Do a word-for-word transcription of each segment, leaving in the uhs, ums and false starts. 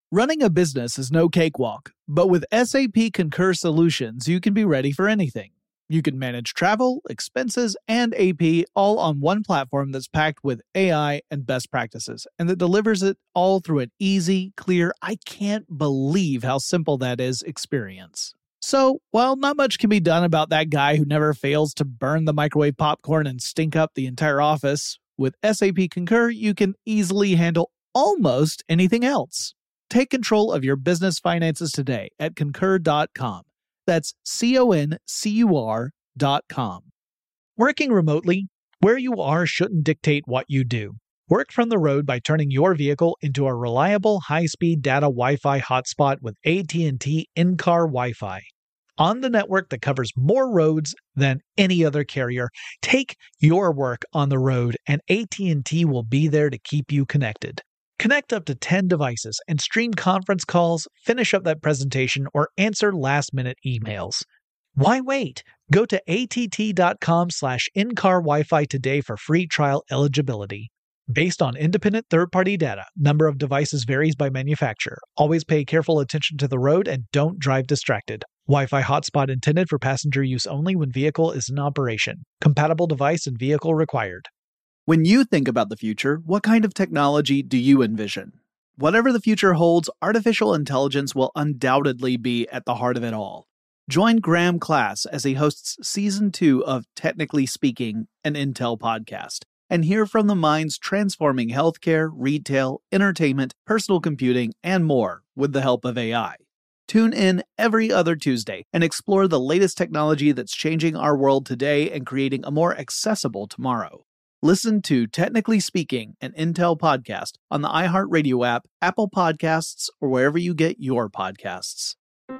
Running a business is no cakewalk, but with S A P Concur Solutions, you can be ready for anything. You can manage travel, expenses, and A P all on one platform that's packed with A I and best practices, and that delivers it all through an easy, clear, I can't believe how simple that is experience. So, while not much can be done about that guy who never fails to burn the microwave popcorn and stink up the entire office, with S A P Concur, you can easily handle almost anything else. Take control of your business finances today at concur dot com. That's C O N C U R dot com. Working remotely, where you are shouldn't dictate what you do. Work from the road by turning your vehicle into a reliable high-speed data Wi-Fi hotspot with A T and T in-car Wi-Fi. On the network that covers more roads than any other carrier, take your work on the road and A T and T will be there to keep you connected. Connect up to ten devices and stream conference calls, finish up that presentation, or answer last-minute emails. Why wait? Go to A T T dot com slash in-car Wi-Fi today for free trial eligibility. Based on independent third-party data, number of devices varies by manufacturer. Always pay careful attention to the road and don't drive distracted. Wi-Fi hotspot intended for passenger use only when vehicle is in operation. Compatible device and vehicle required. When you think about the future, what kind of technology do you envision? Whatever the future holds, artificial intelligence will undoubtedly be at the heart of it all. Join Graham Class as he hosts Season two of Technically Speaking, an Intel podcast, and hear from the minds transforming healthcare, retail, entertainment, personal computing, and more with the help of A I. Tune in every other Tuesday and explore the latest technology that's changing our world today and creating a more accessible tomorrow. Listen to Technically Speaking, an Intel podcast on the iHeartRadio app, Apple Podcasts, or wherever you get your podcasts.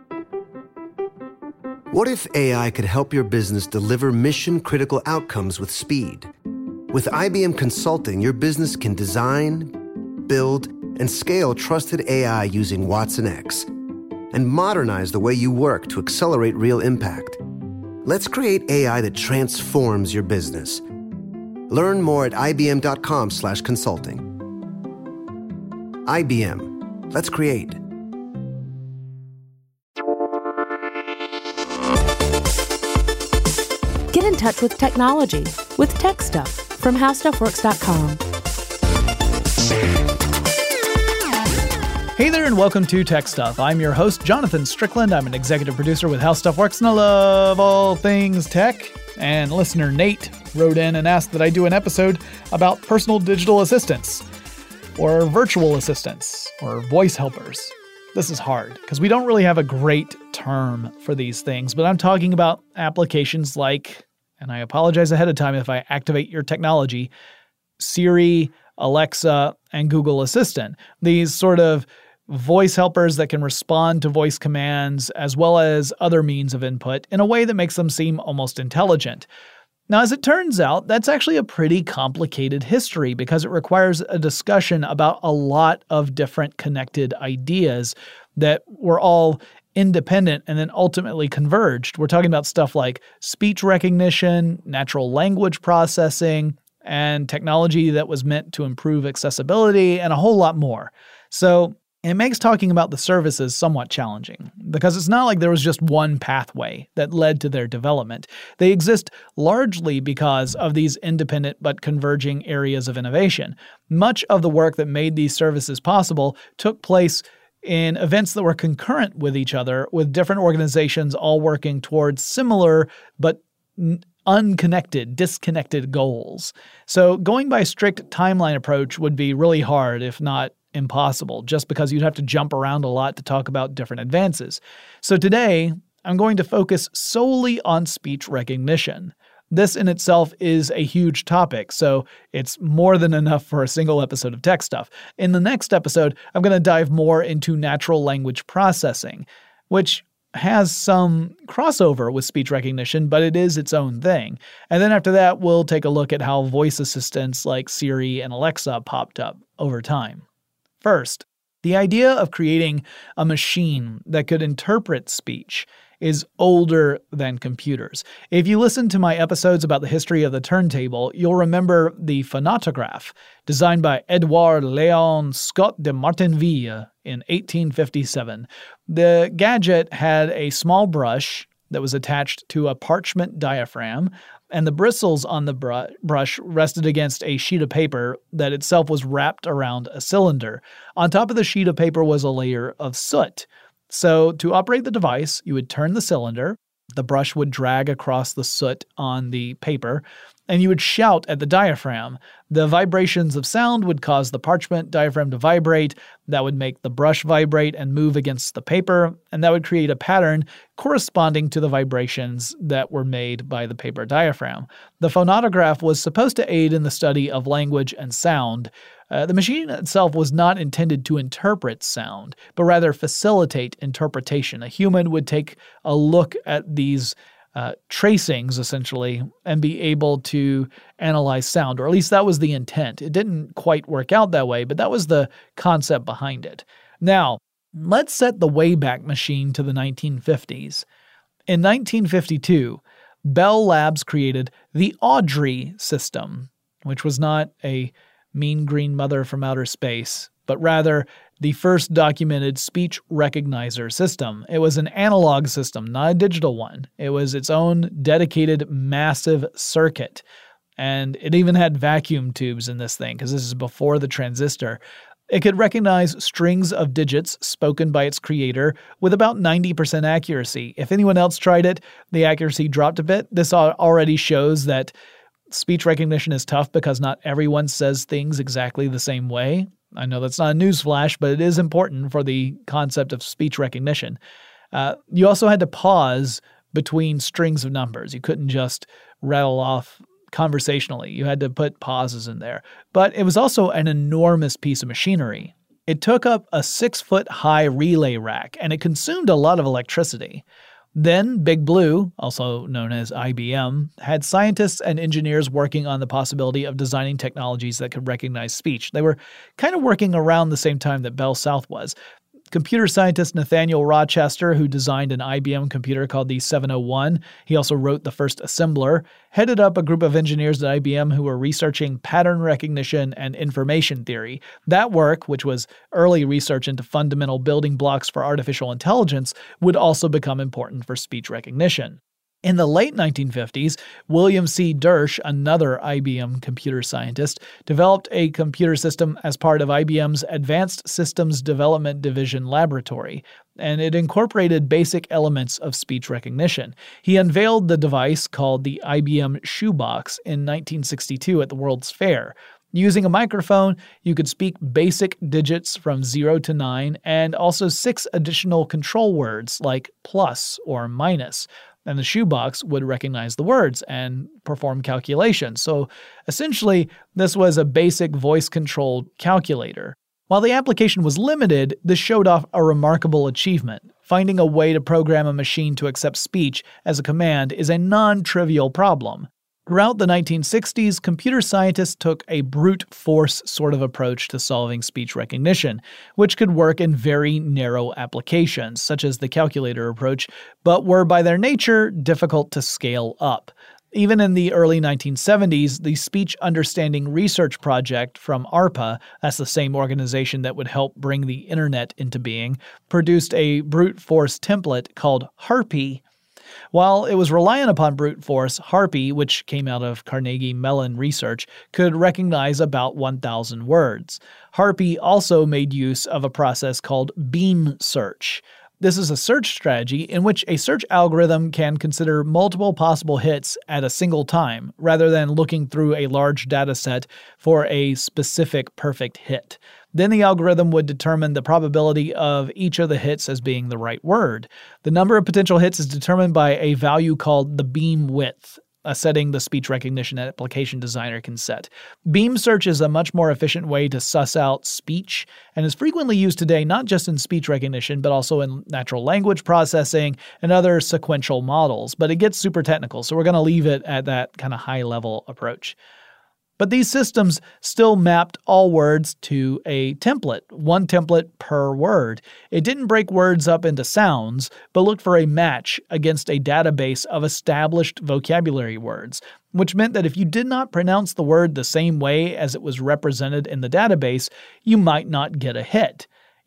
What if A I could help your business deliver mission-critical outcomes with speed? With I B M Consulting, your business can design, build, and scale trusted A I using Watson X, and modernize the way you work to accelerate real impact. Let's create A I that transforms your business. Learn more at I B M dot com slash consulting. I B M. Let's create. Get in touch with technology with Tech Stuff from how stuff works dot com. Hey there and welcome to Tech Stuff. I'm your host, Jonathan Strickland. I'm an executive producer with How Stuff Works, and I love all things tech. And listener Nate wrote in and asked that I do an episode about personal digital assistants, or virtual assistants, or voice helpers. This is hard, because we don't really have a great term for these things, but I'm talking about applications like, and I apologize ahead of time if I activate your technology, Siri, Alexa, and Google Assistant. These sort of voice helpers that can respond to voice commands as well as other means of input in a way that makes them seem almost intelligent. Now, as it turns out, that's actually a pretty complicated history because it requires a discussion about a lot of different connected ideas that were all independent and then ultimately converged. We're talking about stuff like speech recognition, natural language processing, and technology that was meant to improve accessibility, and a whole lot more. So it makes talking about the services somewhat challenging, because it's not like there was just one pathway that led to their development. They exist largely because of these independent but converging areas of innovation. Much of the work that made these services possible took place in events that were concurrent with each other, with different organizations all working towards similar but n- unconnected, disconnected goals. So going by a strict timeline approach would be really hard, if not impossible, just because you'd have to jump around a lot to talk about different advances. So today, I'm going to focus solely on speech recognition. This in itself is a huge topic, so it's more than enough for a single episode of Tech Stuff. In the next episode, I'm going to dive more into natural language processing, which has some crossover with speech recognition, but it is its own thing. And then after that, we'll take a look at how voice assistants like Siri and Alexa popped up over time. First, the idea of creating a machine that could interpret speech is older than computers. If you listen to my episodes about the history of the turntable, you'll remember the phonautograph, designed by Edouard Léon Scott de Martinville in eighteen fifty-seven. The gadget had a small brush that was attached to a parchment diaphragm, and the bristles on the br- brush rested against a sheet of paper that itself was wrapped around a cylinder. On top of the sheet of paper was a layer of soot. So to operate the device, you would turn the cylinder, the brush would drag across the soot on the paper, and you would shout at the diaphragm. The vibrations of sound would cause the parchment diaphragm to vibrate. That would make the brush vibrate and move against the paper, and that would create a pattern corresponding to the vibrations that were made by the paper diaphragm. The phonautograph was supposed to aid in the study of language and sound. Uh, the machine itself was not intended to interpret sound, but rather facilitate interpretation. A human would take a look at these uh, tracings, essentially, and be able to analyze sound, or at least that was the intent. It didn't quite work out that way, but that was the concept behind it. Now, let's set the Wayback Machine to the nineteen fifties. In nineteen fifty-two, Bell Labs created the Audrey system, which was not a mean green mother from outer space, but rather the first documented speech recognizer system. It was an analog system, not a digital one. It was its own dedicated massive circuit. And it even had vacuum tubes in this thing, because this is before the transistor. It could recognize strings of digits spoken by its creator with about ninety percent accuracy. If anyone else tried it, the accuracy dropped a bit. This already shows that speech recognition is tough because not everyone says things exactly the same way. I know that's not a newsflash, but it is important for the concept of speech recognition. Uh, you also had to pause between strings of numbers. You couldn't just rattle off conversationally. You had to put pauses in there. But it was also an enormous piece of machinery. It took up a six-foot-high relay rack, and it consumed a lot of electricity. Then Big Blue, also known as I B M, had scientists and engineers working on the possibility of designing technologies that could recognize speech. They were kind of working around the same time that Bell South was. Computer scientist Nathaniel Rochester, who designed an I B M computer called the seven oh one, he also wrote the first assembler, headed up a group of engineers at I B M who were researching pattern recognition and information theory. That work, which was early research into fundamental building blocks for artificial intelligence, would also become important for speech recognition. In the late nineteen fifties, William C. Dersch, another I B M computer scientist, developed a computer system as part of I B M's Advanced Systems Development Division laboratory, and it incorporated basic elements of speech recognition. He unveiled the device called the I B M Shoebox in nineteen sixty-two at the World's Fair. Using a microphone, you could speak basic digits from zero to nine and also six additional control words like plus or minus. And the shoebox would recognize the words and perform calculations. So essentially, this was a basic voice-controlled calculator. While the application was limited, this showed off a remarkable achievement. Finding a way to program a machine to accept speech as a command is a non-trivial problem. Throughout the nineteen sixties, computer scientists took a brute force sort of approach to solving speech recognition, which could work in very narrow applications, such as the calculator approach, but were by their nature difficult to scale up. Even in the early nineteen seventies, the Speech Understanding Research Project from ARPA, that's the same organization that would help bring the internet into being, produced a brute force template called HARPY. While it was reliant upon brute force, HARPY, which came out of Carnegie Mellon research, could recognize about one thousand words. HARPY also made use of a process called beam search. This is a search strategy in which a search algorithm can consider multiple possible hits at a single time, rather than looking through a large data set for a specific perfect hit. Then the algorithm would determine the probability of each of the hits as being the right word. The number of potential hits is determined by a value called the beam width, a setting the speech recognition application designer can set. Beam search is a much more efficient way to suss out speech and is frequently used today not just in speech recognition, but also in natural language processing and other sequential models. But it gets super technical, so we're going to leave it at that kind of high-level approach. But these systems still mapped all words to a template, one template per word. It didn't break words up into sounds, but looked for a match against a database of established vocabulary words, which meant that if you did not pronounce the word the same way as it was represented in the database, you might not get a hit.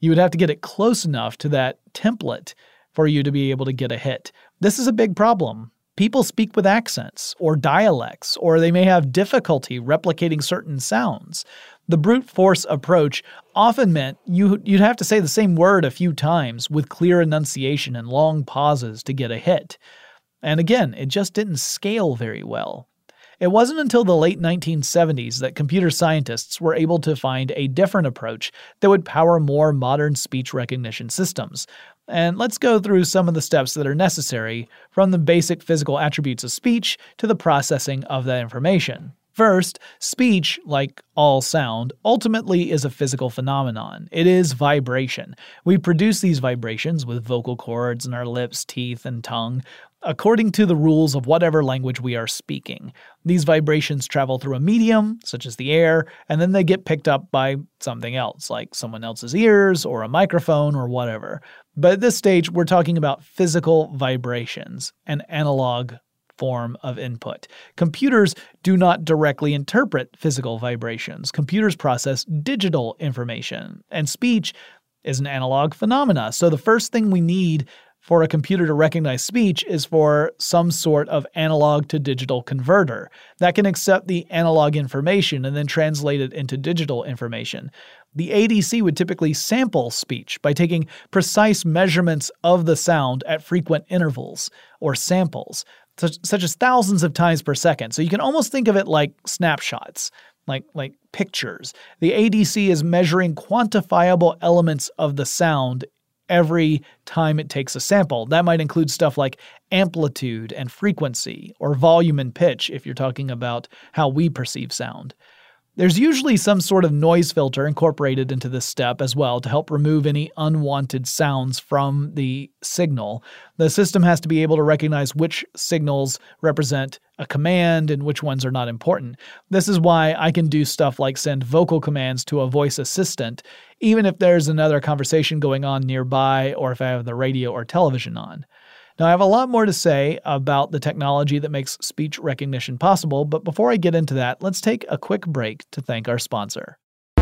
You would have to get it close enough to that template for you to be able to get a hit. This is a big problem. People speak with accents or dialects, or they may have difficulty replicating certain sounds. The brute force approach often meant you, you'd have to say the same word a few times with clear enunciation and long pauses to get a hit. And again, it just didn't scale very well. It wasn't until the late nineteen seventies that computer scientists were able to find a different approach that would power more modern speech recognition systems. And let's go through some of the steps that are necessary, from the basic physical attributes of speech to the processing of that information. First, speech, like all sound, ultimately is a physical phenomenon. It is vibration. We produce these vibrations with vocal cords in our lips, teeth, and tongue, according to the rules of whatever language we are speaking. These vibrations travel through a medium, such as the air, and then they get picked up by something else, like someone else's ears or a microphone or whatever. But at this stage, we're talking about physical vibrations, an analog form of input. Computers do not directly interpret physical vibrations. Computers process digital information, and speech is an analog phenomena. So the first thing we need for a computer to recognize speech is for some sort of analog to digital converter that can accept the analog information and then translate it into digital information. The A D C would typically sample speech by taking precise measurements of the sound at frequent intervals, or samples, such, such as thousands of times per second. So you can almost think of it like snapshots, like, like pictures. The A D C is measuring quantifiable elements of the sound every time it takes a sample. That might include stuff like amplitude and frequency, or volume and pitch if you're talking about how we perceive sound. There's usually some sort of noise filter incorporated into this step as well to help remove any unwanted sounds from the signal. The system has to be able to recognize which signals represent a command and which ones are not important. This is why I can do stuff like send vocal commands to a voice assistant, even if there's another conversation going on nearby or if I have the radio or television on. Now, I have a lot more to say about the technology that makes speech recognition possible, but before I get into that, let's take a quick break to thank our sponsor.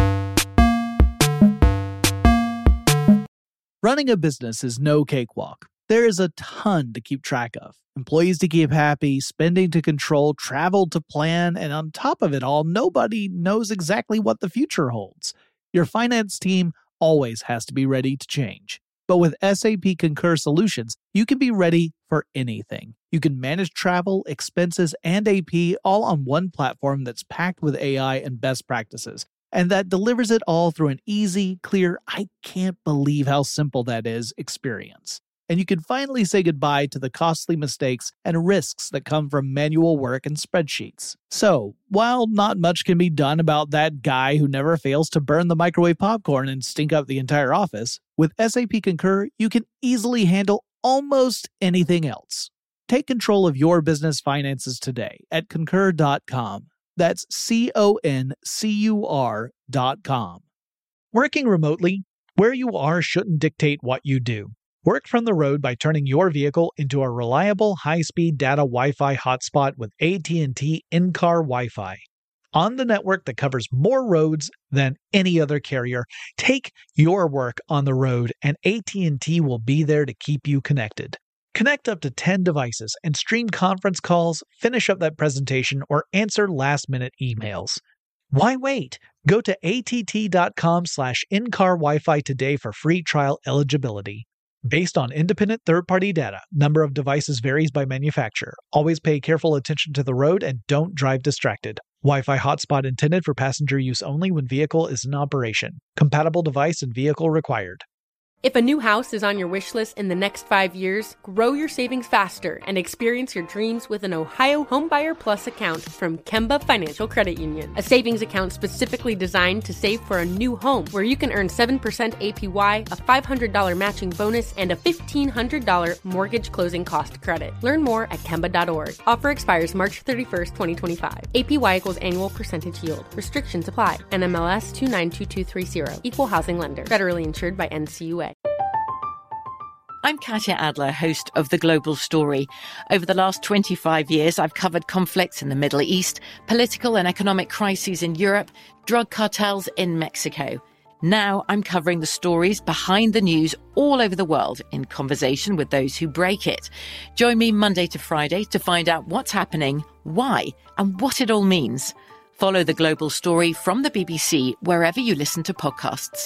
Running a business is no cakewalk. There is a ton to keep track of. Employees to keep happy, spending to control, travel to plan, and on top of it all, nobody knows exactly what the future holds. Your finance team always has to be ready to change. But with S A P Concur Solutions, you can be ready for anything. You can manage travel, expenses, and A P all on one platform that's packed with A I and best practices, and that delivers it all through an easy, clear, I can't believe how simple that is experience. And you can finally say goodbye to the costly mistakes and risks that come from manual work and spreadsheets. So, while not much can be done about that guy who never fails to burn the microwave popcorn and stink up the entire office, with S A P Concur, you can easily handle almost anything else. Take control of your business finances today at concur dot com. That's C O N C U R dot com. Working remotely, where you are shouldn't dictate what you do. Work from the road by turning your vehicle into a reliable high-speed data Wi-Fi hotspot with A T and T in-car Wi-Fi. On the network that covers more roads than any other carrier, take your work on the road and A T and T will be there to keep you connected. Connect up to ten devices and stream conference calls, finish up that presentation, or answer last-minute emails. Why wait? Go to A T T dot com slash in-car Wi-Fi today for free trial eligibility. Based on independent third-party data, number of devices varies by manufacturer. Always pay careful attention to the road and don't drive distracted. Wi-Fi hotspot intended for passenger use only when vehicle is in operation. Compatible device and vehicle required. If a new house is on your wish list in the next five years, grow your savings faster and experience your dreams with an Ohio Homebuyer Plus account from Kemba Financial Credit Union. A savings account specifically designed to save for a new home, where you can earn seven percent A P Y, a five hundred dollars matching bonus, and a fifteen hundred dollars mortgage closing cost credit. Learn more at kemba dot org. Offer expires March thirty-first, twenty twenty-five. A P Y equals annual percentage yield. Restrictions apply. N M L S two nine two two three zero. Equal housing lender. Federally insured by N C U A. I'm Katya Adler, host of The Global Story. Over the last twenty-five years, I've covered conflicts in the Middle East, political and economic crises in Europe, drug cartels in Mexico. Now I'm covering the stories behind the news all over the world in conversation with those who break it. Join me Monday to Friday to find out what's happening, why, and what it all means. Follow The Global Story from the B B C wherever you listen to podcasts.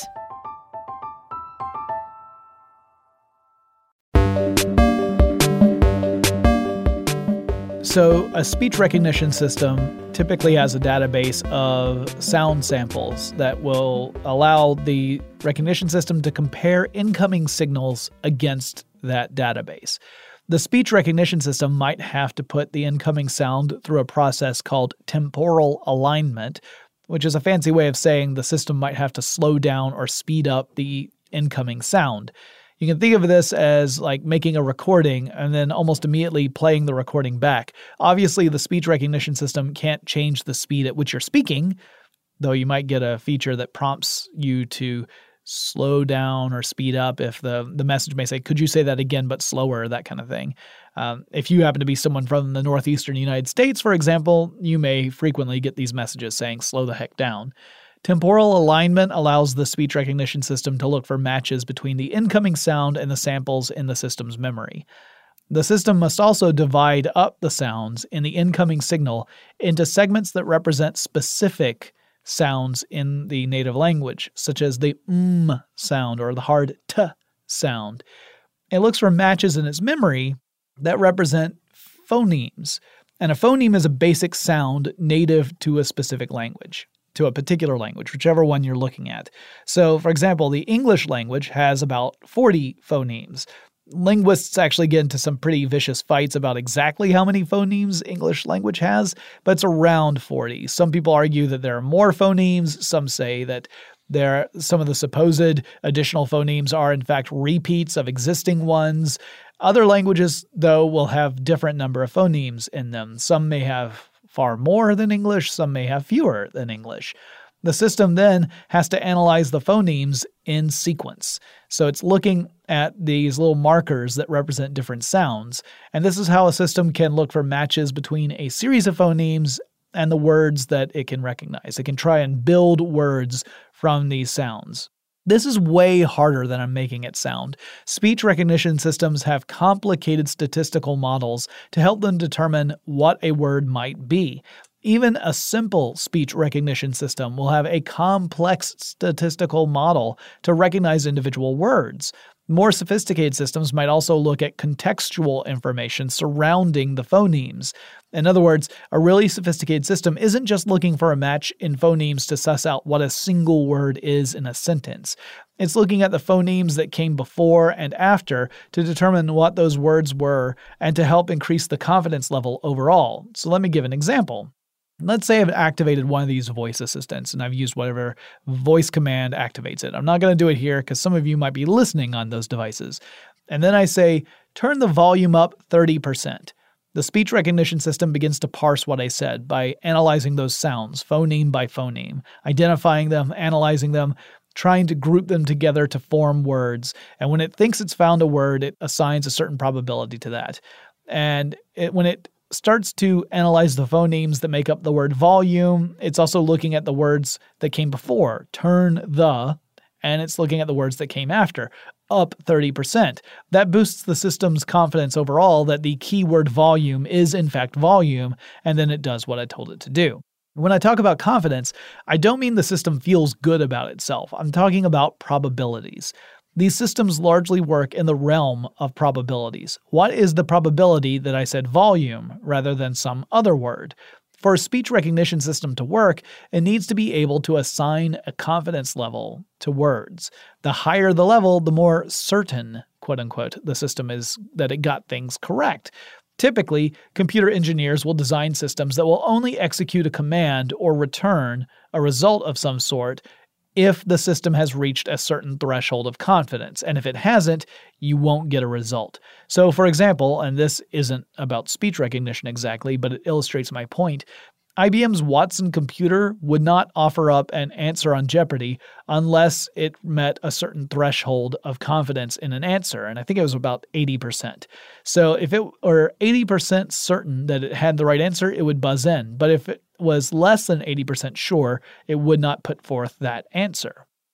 So a speech recognition system typically has a database of sound samples that will allow the recognition system to compare incoming signals against that database. The speech recognition system might have to put the incoming sound through a process called temporal alignment, which is a fancy way of saying the system might have to slow down or speed up the incoming sound. You can think of this as like making a recording and then almost immediately playing the recording back. Obviously, the speech recognition system can't change the speed at which you're speaking, though you might get a feature that prompts you to slow down or speed up if the, the message may say, could you say that again but slower, that kind of thing. Um, if you happen to be someone from the northeastern United States, for example, you may frequently get these messages saying, slow the heck down. Temporal alignment allows the speech recognition system to look for matches between the incoming sound and the samples in the system's memory. The system must also divide up the sounds in the incoming signal into segments that represent specific sounds in the native language, such as the mm sound or the hard t sound. It looks for matches in its memory that represent phonemes, and a phoneme is a basic sound native to a specific language. to a particular language, whichever one you're looking at. So, for example, the English language has about forty phonemes. Linguists actually get into some pretty vicious fights about exactly how many phonemes English language has, but it's around forty. Some people argue that there are more phonemes. Some say that there some of the supposed additional phonemes are in fact repeats of existing ones. Other languages, though, will have different number of phonemes in them. Some may have far more than English, some may have fewer than English. The system then has to analyze the phonemes in sequence. So it's looking at these little markers that represent different sounds. And this is how a system can look for matches between a series of phonemes and the words that it can recognize. It can try and build words from these sounds. This is way harder than I'm making it sound. Speech recognition systems have complicated statistical models to help them determine what a word might be. Even a simple speech recognition system will have a complex statistical model to recognize individual words. More sophisticated systems might also look at contextual information surrounding the phonemes. In other words, a really sophisticated system isn't just looking for a match in phonemes to suss out what a single word is in a sentence. It's looking at the phonemes that came before and after to determine what those words were and to help increase the confidence level overall. So let me give an example. Let's say I've activated one of these voice assistants and I've used whatever voice command activates it. I'm not going to do it here because some of you might be listening on those devices. And then I say, turn the volume up thirty percent. The speech recognition system begins to parse what I said by analyzing those sounds, phoneme by phoneme, identifying them, analyzing them, trying to group them together to form words. And when it thinks it's found a word, it assigns a certain probability to that. And it, when it starts to analyze the phonemes that make up the word volume, it's also looking at the words that came before, turn the, and it's looking at the words that came after, up thirty percent. That boosts the system's confidence overall that the keyword volume is in fact volume, and then it does what I told it to do. When I talk about confidence, I don't mean the system feels good about itself. I'm talking about probabilities. These systems largely work in the realm of probabilities. What is the probability that I said volume rather than some other word? For a speech recognition system to work, it needs to be able to assign a confidence level to words. The higher the level, the more certain, quote unquote, the system is that it got things correct. Typically, computer engineers will design systems that will only execute a command or return a result of some sort if the system has reached a certain threshold of confidence. And if it hasn't, you won't get a result. So, for example, and this isn't about speech recognition exactly, but it illustrates my point, I B M's Watson computer would not offer up an answer on Jeopardy unless it met a certain threshold of confidence in an answer, and I think it was about eighty percent. So if it were eighty percent certain that it had the right answer, it would buzz in, but if it was less than eighty percent sure, it would not put forth that answer.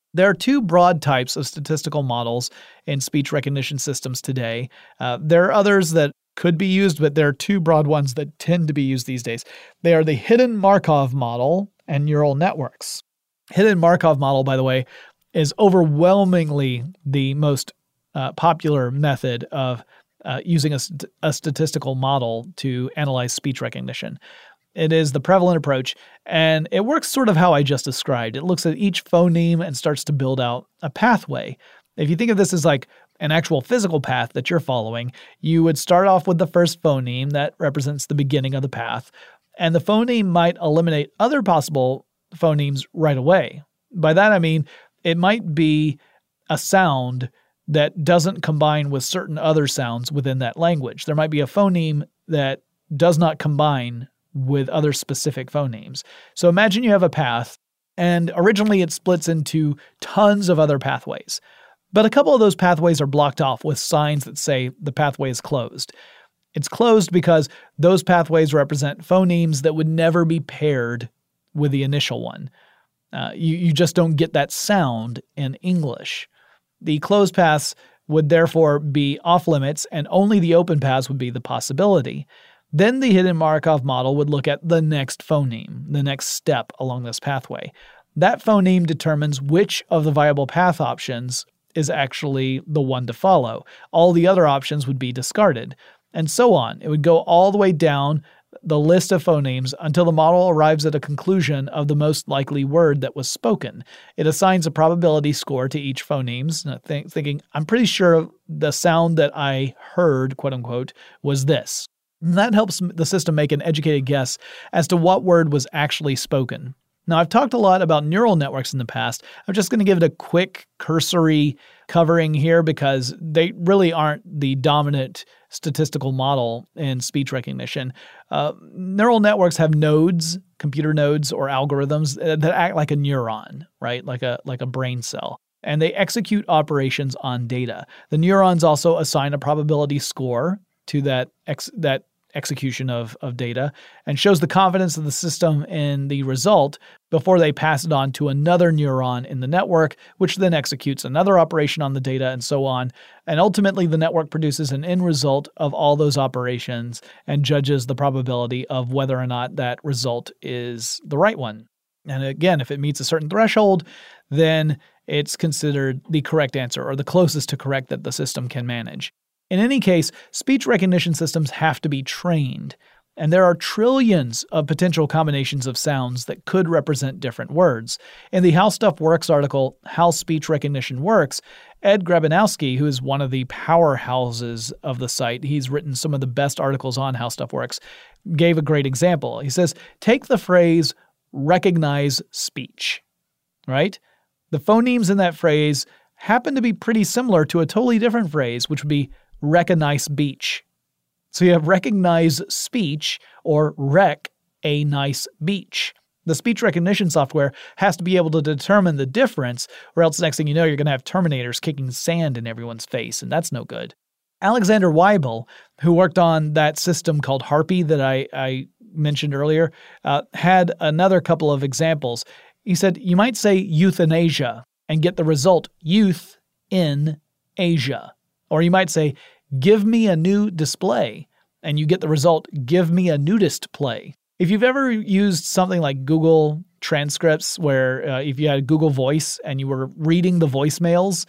There are two broad types of statistical models in speech recognition systems today. Uh, there are others that could be used, but there are two broad ones that tend to be used these days. They are the hidden Markov model and neural networks. Hidden Markov model, by the way, is overwhelmingly the most uh, popular method of uh, using a, st- a statistical model to analyze speech recognition. It is the prevalent approach, and it works sort of how I just described. It looks at each phoneme and starts to build out a pathway. If you think of this as like an actual physical path that you're following, you would start off with the first phoneme that represents the beginning of the path, and the phoneme might eliminate other possible phonemes right away. By that I mean it might be a sound that doesn't combine with certain other sounds within that language. There might be a phoneme that does not combine with other specific phonemes. So imagine you have a path, and originally it splits into tons of other pathways. But a couple of those pathways are blocked off with signs that say the pathway is closed. It's closed because those pathways represent phonemes that would never be paired with the initial one. Uh, you, you just don't get that sound in English. The closed paths would therefore be off limits, and only the open paths would be the possibility. Then the hidden Markov model would look at the next phoneme, the next step along this pathway. That phoneme determines which of the viable path options is actually the one to follow. All the other options would be discarded, and so on. It would go all the way down the list of phonemes until the model arrives at a conclusion of the most likely word that was spoken. It assigns a probability score to each phonemes, th- thinking, I'm pretty sure the sound that I heard, quote unquote, was this. And that helps the system make an educated guess as to what word was actually spoken. Now, I've talked a lot about neural networks in the past. I'm just going to give it a quick cursory covering here because they really aren't the dominant statistical model in speech recognition. Uh, neural networks have nodes, computer nodes or algorithms that act like a neuron, right? Like a like a brain cell. And they execute operations on data. The neurons also assign a probability score to that ex- that execution of, of data and shows the confidence of the system in the result before they pass it on to another neuron in the network, which then executes another operation on the data and so on. And ultimately, the network produces an end result of all those operations and judges the probability of whether or not that result is the right one. And again, if it meets a certain threshold, then it's considered the correct answer or the closest to correct that the system can manage. In any case, speech recognition systems have to be trained, and there are trillions of potential combinations of sounds that could represent different words. In the How Stuff Works article, How Speech Recognition Works, Ed Grabanowski, who is one of the powerhouses of the site, he's written some of the best articles on How Stuff Works, gave a great example. He says, take the phrase, recognize speech, right? The phonemes in that phrase happen to be pretty similar to a totally different phrase, which would be recognize beach. So you have recognize speech or rec a nice beach. The speech recognition software has to be able to determine the difference, or else next thing you know, you're going to have Terminators kicking sand in everyone's face, and that's no good. Alexander Weibel, who worked on that system called Harpy that I, I mentioned earlier, uh, had another couple of examples. He said, you might say euthanasia and get the result youth in Asia. Or you might say, give me a new display, and you get the result, give me a nudist play. If you've ever used something like Google Transcripts, where uh, if you had Google Voice and you were reading the voicemails,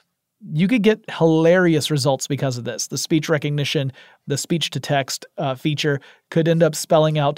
you could get hilarious results because of this. The speech recognition, the speech-to-text uh, feature could end up spelling out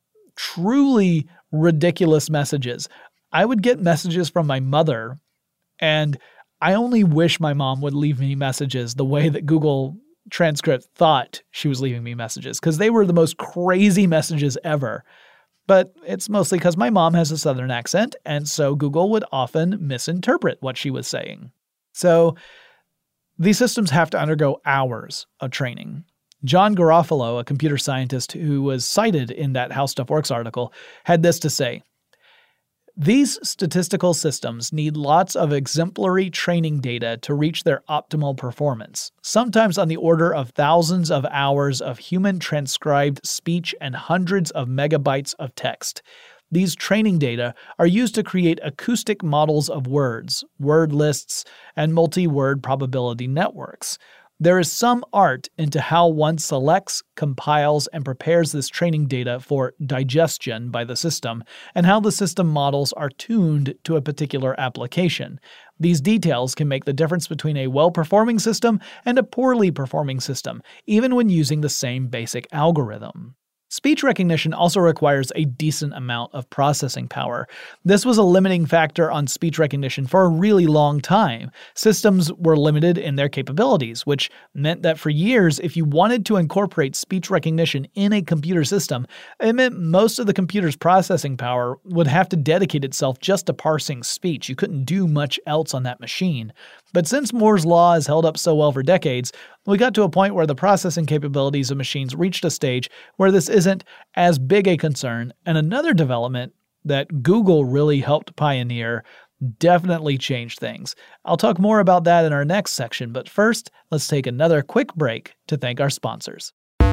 truly ridiculous messages. I would get messages from my mother, and I only wish my mom would leave me messages the way that Google Transcript thought she was leaving me messages, because they were the most crazy messages ever. But it's mostly because my mom has a Southern accent, and so Google would often misinterpret what she was saying. So these systems have to undergo hours of training. John Garofalo, a computer scientist who was cited in that How Stuff Works article, had this to say: these statistical systems need lots of exemplary training data to reach their optimal performance, sometimes on the order of thousands of hours of human transcribed speech and hundreds of megabytes of text. These training data are used to create acoustic models of words, word lists, and multi-word probability networks. There is some art into how one selects, compiles, and prepares this training data for digestion by the system, and how the system models are tuned to a particular application. These details can make the difference between a well-performing system and a poorly performing system, even when using the same basic algorithm. Speech recognition also requires a decent amount of processing power. This was a limiting factor on speech recognition for a really long time. Systems were limited in their capabilities, which meant that for years, if you wanted to incorporate speech recognition in a computer system, it meant most of the computer's processing power would have to dedicate itself just to parsing speech. You couldn't do much else on that machine. But since Moore's Law has held up so well for decades, we got to a point where the processing capabilities of machines reached a stage where this isn't as big a concern, and another development that Google really helped pioneer definitely changed things. I'll talk more about that in our next section, but first, let's take another quick break to thank our sponsors.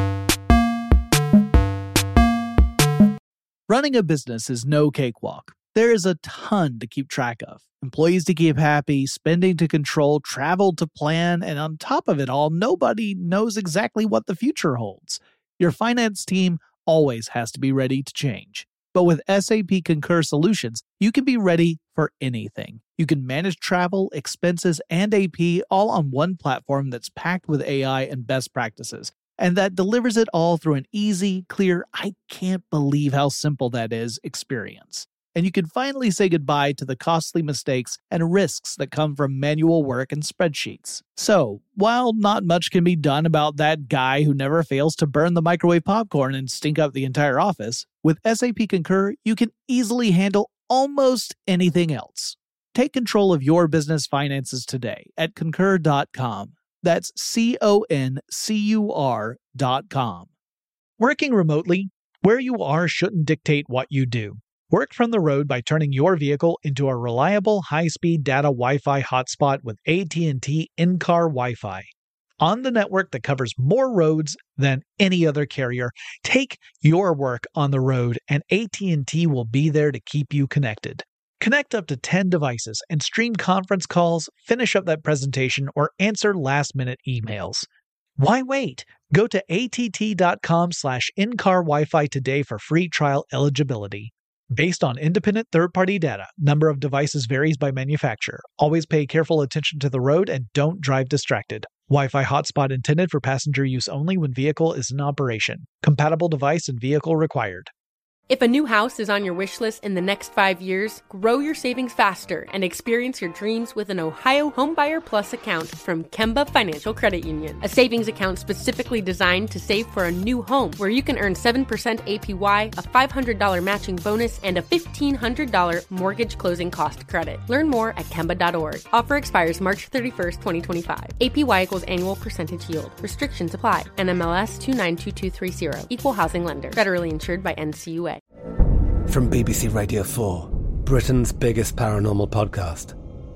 Running a business is no cakewalk. There is a ton to keep track of. Employees to keep happy, spending to control, travel to plan, and on top of it all, nobody knows exactly what the future holds. Your finance team always has to be ready to change. But with S A P Concur Solutions, you can be ready for anything. You can manage travel, expenses, and A P all on one platform that's packed with A I and best practices, and that delivers it all through an easy, clear, I can't believe how simple that is experience. And you can finally say goodbye to the costly mistakes and risks that come from manual work and spreadsheets. So, while not much can be done about that guy who never fails to burn the microwave popcorn and stink up the entire office, with S A P Concur, you can easily handle almost anything else. Take control of your business finances today at concur dot com. That's C O N C U R dot com. Working remotely, where you are shouldn't dictate what you do. Work from the road by turning your vehicle into a reliable high-speed data Wi-Fi hotspot with A T and T in-car Wi-Fi. On the network that covers more roads than any other carrier, take your work on the road and A T and T will be there to keep you connected. Connect up to ten devices and stream conference calls, finish up that presentation, or answer last-minute emails. Why wait? Go to A T T dot com slash in-car Wi-Fi today for free trial eligibility. Based on independent third-party data, number of devices varies by manufacturer. Always pay careful attention to the road and don't drive distracted. Wi-Fi hotspot intended for passenger use only when vehicle is in operation. Compatible device and vehicle required. If a new house is on your wish list in the next five years, grow your savings faster and experience your dreams with an Ohio Homebuyer Plus account from Kemba Financial Credit Union. A savings account specifically designed to save for a new home, where you can earn seven percent A P Y, a five hundred dollars matching bonus, and a fifteen hundred dollars mortgage closing cost credit. Learn more at kemba dot org. Offer expires March thirty-first, twenty twenty-five. A P Y equals annual percentage yield. Restrictions apply. N M L S two nine two two three zero. Equal housing lender. Federally insured by N C U A. From B B C Radio four, Britain's biggest paranormal podcast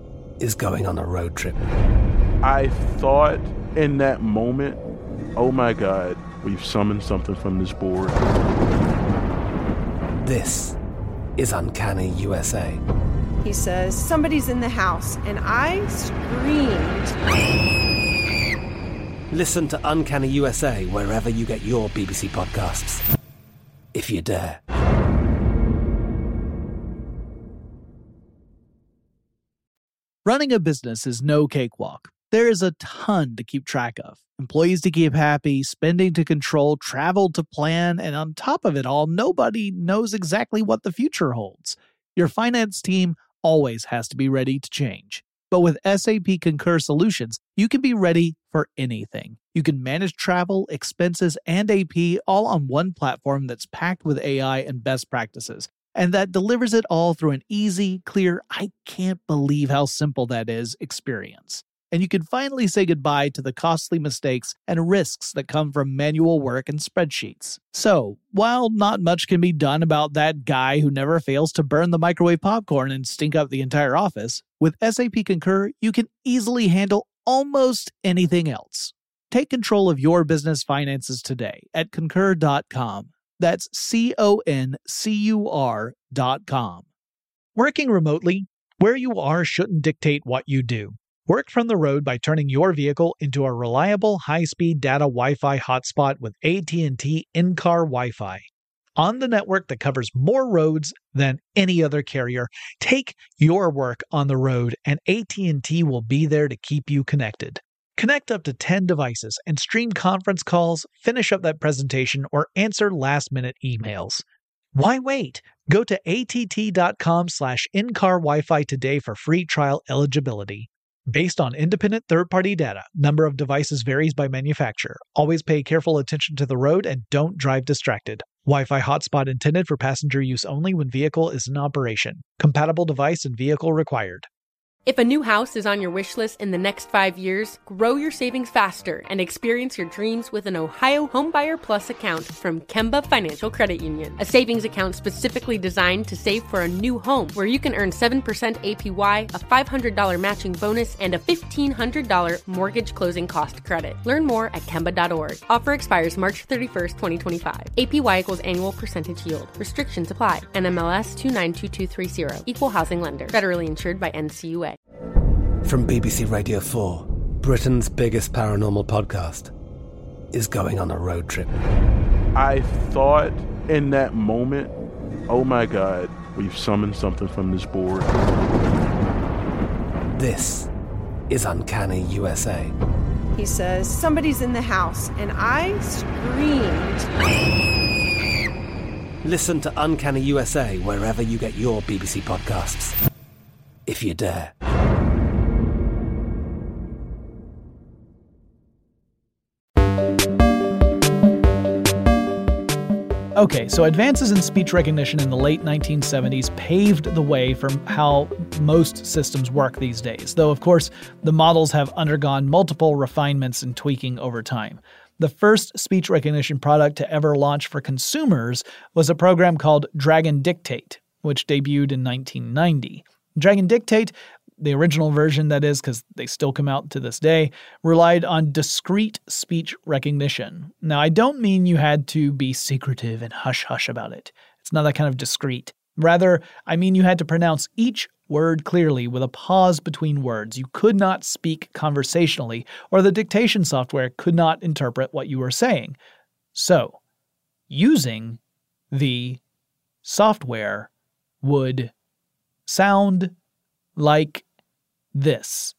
is going on a road trip. I thought in that moment, oh my God, we've summoned something from this board. This is Uncanny U S A. He says, somebody's in the house, and I screamed. Listen to Uncanny U S A wherever you get your B B C podcasts, if you dare. Running a business is no cakewalk. There is a ton to keep track of. Employees to keep happy, spending to control, travel to plan, and on top of it all, nobody knows exactly what the future holds. Your finance team always has to be ready to change. But with S A P Concur Solutions, you can be ready for anything. You can manage travel, expenses, and A P all on one platform that's packed with A I and best practices, and that delivers it all through an easy, clear, I can't believe how simple that is experience. And you can finally say goodbye to the costly mistakes and risks that come from manual work and spreadsheets. So, while not much can be done about that guy who never fails to burn the microwave popcorn and stink up the entire office, with S A P Concur, you can easily handle almost anything else. Take control of your business finances today at concur dot com. That's C O N C U R dot com. Working remotely, where you are shouldn't dictate what you do. Work from the road by turning your vehicle into a reliable high-speed data Wi-Fi hotspot with A T and T in-car Wi-Fi. On the network that covers more roads than any other carrier, take your work on the road and A T and T will be there to keep you connected. Connect up to ten devices and stream conference calls, finish up that presentation, or answer last-minute emails. Why wait? Go to att.com slash in-car Wi-Fi today for free trial eligibility. Based on independent third-party data, number of devices varies by manufacturer. Always pay careful attention to the road and don't drive distracted. Wi-Fi hotspot intended for passenger use only when vehicle is in operation. Compatible device and vehicle required. If a new house is on your wish list in the next five years, grow your savings faster and experience your dreams with an Ohio Homebuyer Plus account from Kemba Financial Credit Union. A savings account specifically designed to save for a new home where you can earn seven percent A P Y, a five hundred dollars matching bonus, and a fifteen hundred dollars mortgage closing cost credit. Learn more at Kemba dot org. Offer expires March thirty-first, twenty twenty-five. A P Y equals annual percentage yield. Restrictions apply. N M L S two nine two two three zero. Equal housing lender. Federally insured by N C U A. From B B C Radio four, Britain's biggest paranormal podcast is going on a road trip. I thought in that moment, oh my God, we've summoned something from this board. This is Uncanny U S A. He says, somebody's in the house, and I screamed. Listen to Uncanny U S A wherever you get your B B C podcasts, if you dare. Okay, so advances in speech recognition in the late nineteen seventies paved the way for how most systems work these days, though of course the models have undergone multiple refinements and tweaking over time. The first speech recognition product to ever launch for consumers was a program called Dragon Dictate, which debuted in nineteen ninety. Dragon Dictate, the original version that is, because they still come out to this day, relied on discrete speech recognition. Now, I don't mean you had to be secretive and hush-hush about it. It's not that kind of discrete. Rather, I mean you had to pronounce each word clearly with a pause between words. You could not speak conversationally, or the dictation software could not interpret what you were saying. So, using the software would sound like this.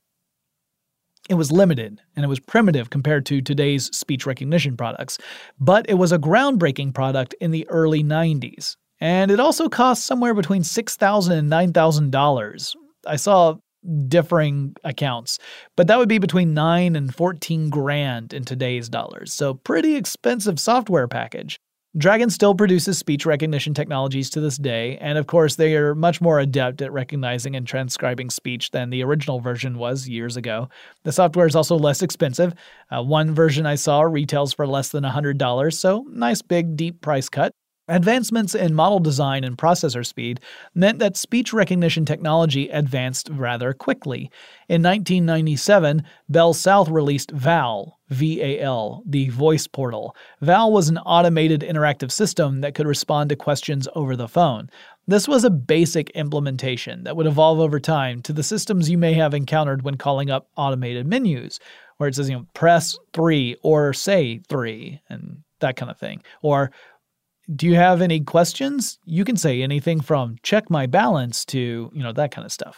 It was limited and it was primitive compared to today's speech recognition products, but it was a groundbreaking product in the early nineties. And it also cost somewhere between six thousand dollars and nine thousand dollars. I saw differing accounts, but that would be between nine and fourteen grand in today's dollars. So pretty expensive software package. Dragon still produces speech recognition technologies to this day, and of course they are much more adept at recognizing and transcribing speech than the original version was years ago. The software is also less expensive. Uh, one version I saw retails for less than one hundred dollars, so nice big deep price cut. Advancements in model design and processor speed meant that speech recognition technology advanced rather quickly. In nineteen ninety-seven, Bell South released V A L, V A L, the voice portal. V A L was an automated interactive system that could respond to questions over the phone. This was a basic implementation that would evolve over time to the systems you may have encountered when calling up automated menus, where it says, you know, press three or say three, and that kind of thing. Or, do you have any questions? You can say anything from check my balance to, you know, that kind of stuff.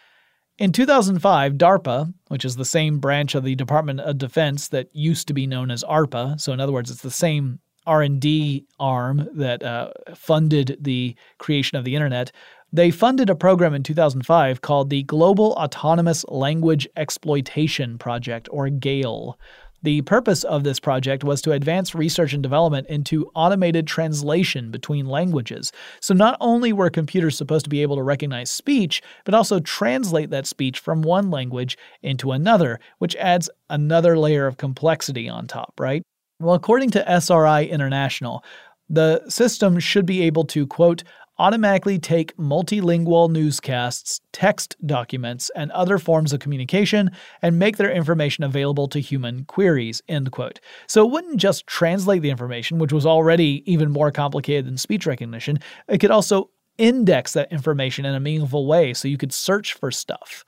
In two thousand five, DARPA, which is the same branch of the Department of Defense that used to be known as ARPA, so in other words, it's the same R and D arm that uh, funded the creation of the internet, they funded a program in two thousand five called the Global Autonomous Language Exploitation Project, or GALE. The purpose of this project was to advance research and development into automated translation between languages. So not only were computers supposed to be able to recognize speech, but also translate that speech from one language into another, which adds another layer of complexity on top, right? Well, according to S R I International, the system should be able to, quote, automatically take multilingual newscasts, text documents, and other forms of communication and make their information available to human queries, end quote. So it wouldn't just translate the information, which was already even more complicated than speech recognition. It could also index that information in a meaningful way so you could search for stuff.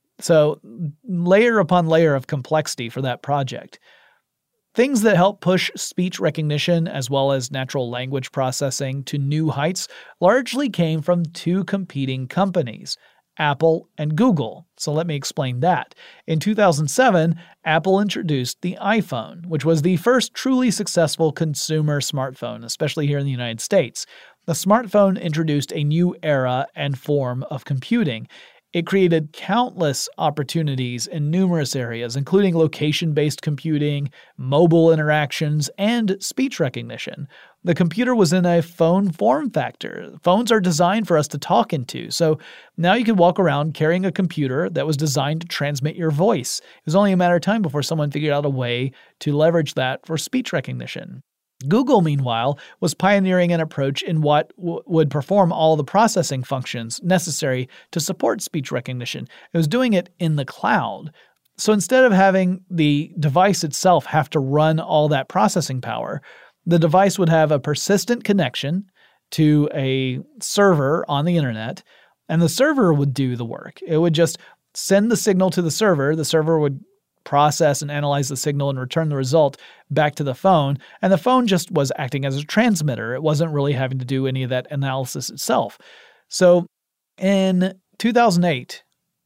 So layer upon layer of complexity for that project. Things that help push speech recognition as well as natural language processing to new heights largely came from two competing companies, Apple and Google. So let me explain that. In two thousand seven, Apple introduced the iPhone, which was the first truly successful consumer smartphone, especially here in the United States. The smartphone introduced a new era and form of computing. It created countless opportunities in numerous areas, including location-based computing, mobile interactions, and speech recognition. The computer was in a phone form factor. Phones are designed for us to talk into, so now you could walk around carrying a computer that was designed to transmit your voice. It was only a matter of time before someone figured out a way to leverage that for speech recognition. Google, meanwhile, was pioneering an approach in what w- would perform all the processing functions necessary to support speech recognition. It was doing it in the cloud. So instead of having the device itself have to run all that processing power, the device would have a persistent connection to a server on the internet, and the server would do the work. It would just send the signal to the server. The server would process and analyze the signal and return the result back to the phone, and the phone just was acting as a transmitter. It wasn't really having to do any of that analysis itself. So in two thousand eight,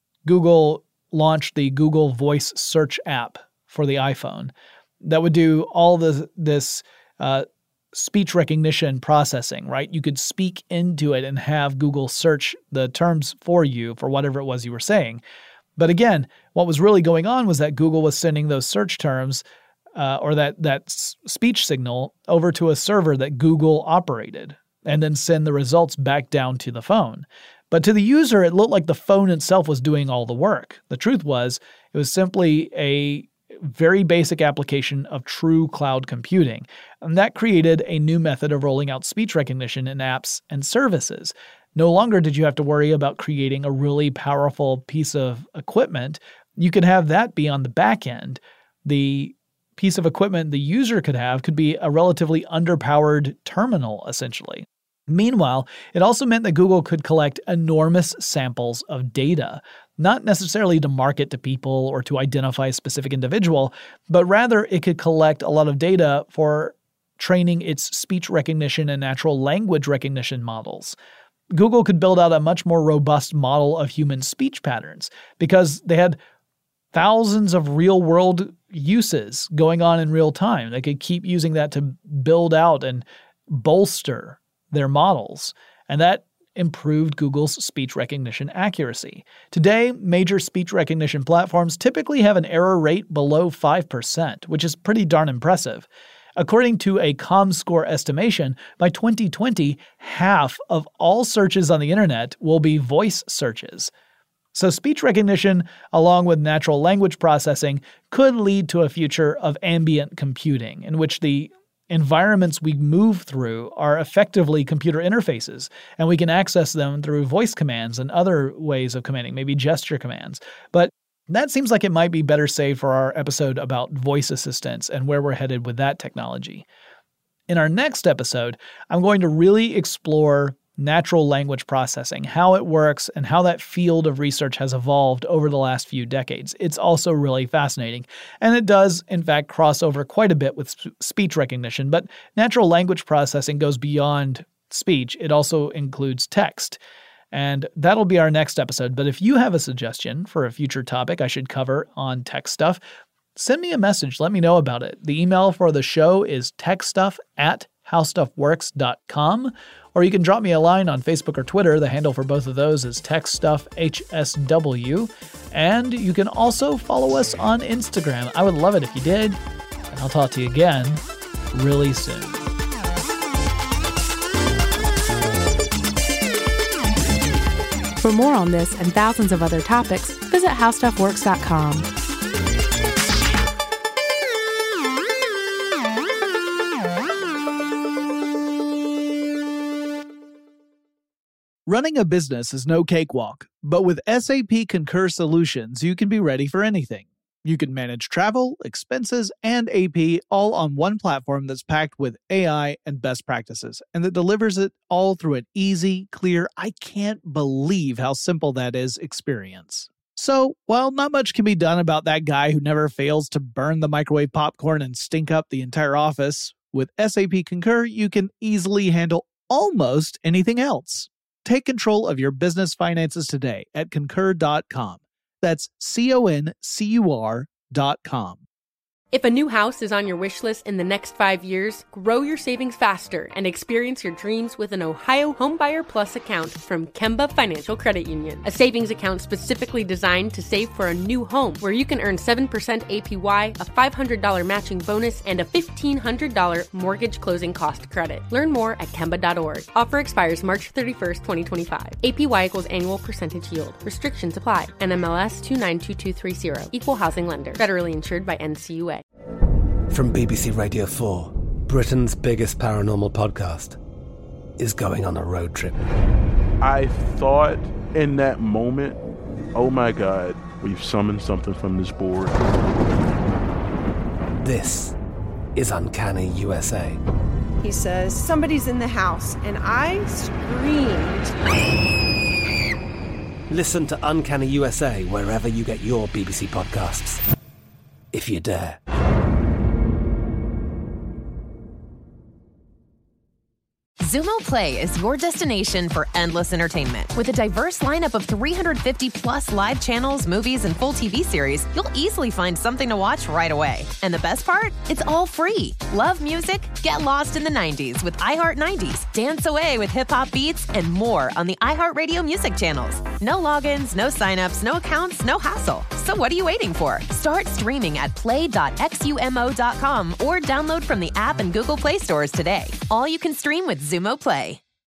Google launched the Google Voice Search app for the iPhone that would do all the, this uh, speech recognition processing, right? You could speak into it and have Google search the terms for you for whatever it was you were saying. But again, what was really going on was that Google was sending those search terms uh, or that, that s- speech signal over to a server that Google operated and then send the results back down to the phone. But to the user, it looked like the phone itself was doing all the work. The truth was, it was simply a very basic application of true cloud computing. And that created a new method of rolling out speech recognition in apps and services. No longer did you have to worry about creating a really powerful piece of equipment. You could have that be on the back end. The piece of equipment the user could have could be a relatively underpowered terminal, essentially. Meanwhile, it also meant that Google could collect enormous samples of data, not necessarily to market to people or to identify a specific individual, but rather it could collect a lot of data for training its speech recognition and natural language recognition models. Google could build out a much more robust model of human speech patterns because they had thousands of real-world uses going on in real time. They could keep using that to build out and bolster their models, and that improved Google's speech recognition accuracy. Today, major speech recognition platforms typically have an error rate below five percent, which is pretty darn impressive. According to a ComScore estimation, by twenty twenty, half of all searches on the internet will be voice searches. So speech recognition, along with natural language processing, could lead to a future of ambient computing, in which the environments we move through are effectively computer interfaces, and we can access them through voice commands and other ways of commanding, maybe gesture commands. But that seems like it might be better saved for our episode about voice assistants and where we're headed with that technology. In our next episode, I'm going to really explore natural language processing, how it works, and how that field of research has evolved over the last few decades. It's also really fascinating, and it does, in fact, cross over quite a bit with sp- speech recognition, but natural language processing goes beyond speech. It also includes text. And that'll be our next episode. But if you have a suggestion for a future topic I should cover on tech stuff, send me a message. Let me know about it. The email for the show is techstuff at howstuffworks dot com, or you can drop me a line on Facebook or Twitter. The handle for both of those is techstuffhsw. And you can also follow us on Instagram. I would love it if you did. And I'll talk to you again really soon. For more on this and thousands of other topics, visit how stuff works dot com. Running a business is no cakewalk, but with S A P Concur Solutions, you can be ready for anything. You can manage travel, expenses, and A P all on one platform that's packed with A I and best practices, and that delivers it all through an easy, clear, I can't believe how simple that is experience. So, while not much can be done about that guy who never fails to burn the microwave popcorn and stink up the entire office, with S A P Concur, you can easily handle almost anything else. Take control of your business finances today at concur dot com. That's C O N C U R dot com. If a new house is on your wish list in the next five years, grow your savings faster and experience your dreams with an Ohio Homebuyer Plus account from Kemba Financial Credit Union. A savings account specifically designed to save for a new home, where you can earn seven percent A P Y, a five hundred dollars matching bonus, and a fifteen hundred dollars mortgage closing cost credit. Learn more at Kemba dot org. Offer expires March thirty-first, twenty twenty-five. A P Y equals annual percentage yield. Restrictions apply. N M L S two nine two two three zero. Equal housing lender. Federally insured by N C U A. From B B C Radio four, Britain's biggest paranormal podcast is going on a road trip. I thought in that moment, oh my God, we've summoned something from this board. This is Uncanny U S A. He says, somebody's in the house, and I screamed. Listen to Uncanny U S A wherever you get your B B C podcasts, if you dare. Xumo Play is your destination for endless entertainment. With a diverse lineup of three hundred fifty plus live channels, movies, and full T V series, you'll easily find something to watch right away. And the best part? It's all free. Love music? Get lost in the nineties with iHeart nineties, dance away with hip-hop beats, and more on the iHeartRadio music channels. No logins, no signups, no accounts, no hassle. So what are you waiting for? Start streaming at play dot xumo dot com or download from the app and Google Play stores today. All you can stream with Xumo Play.